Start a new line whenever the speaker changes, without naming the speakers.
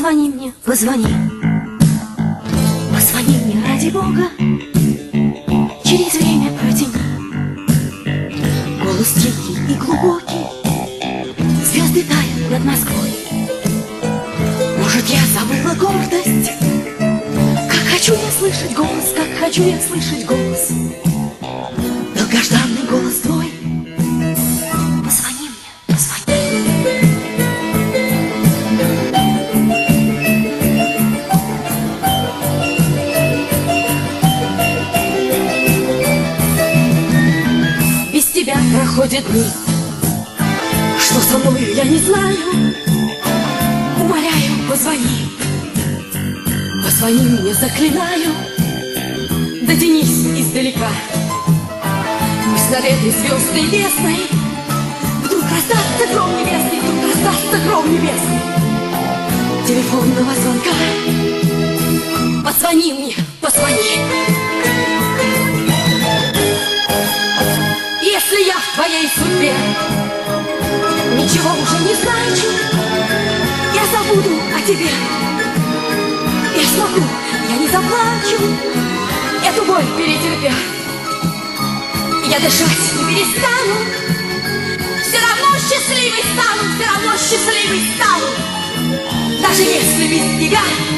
Позвони мне, позвони. Позвони мне, ради Бога. Через время протяни. Голос тихий и глубокий. Звезды тают над Москвой. Может, я забыла гордость? Как хочу я слышать голос, как хочу я слышать голос. Долгожданный голос твой. Позвони мне, позвони. Без тебя проходят дни. Что со мной, я не знаю. Умоляю, позвони. Позвони мне, заклинаю. Дотянись издалека. Пусть над этой звездной бездной вдруг раздастся гром небесный, вдруг раздастся гром небесный телефонного звонка. Позвони мне, позвони. Если я в твоей судьбе ничего уже не значу, я забуду о тебе. Я смогу, я не заплачу, эту боль перетерпя. Я дышать не перестану. Все равно счастливой стану, все равно счастливой стану. Даже если без тебя